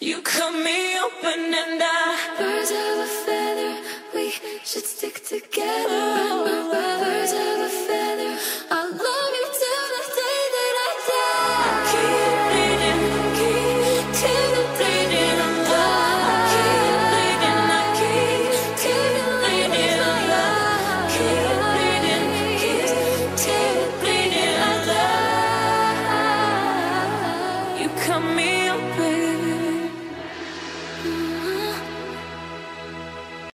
You cut me open and birds of a feather, we should stick together. Birds of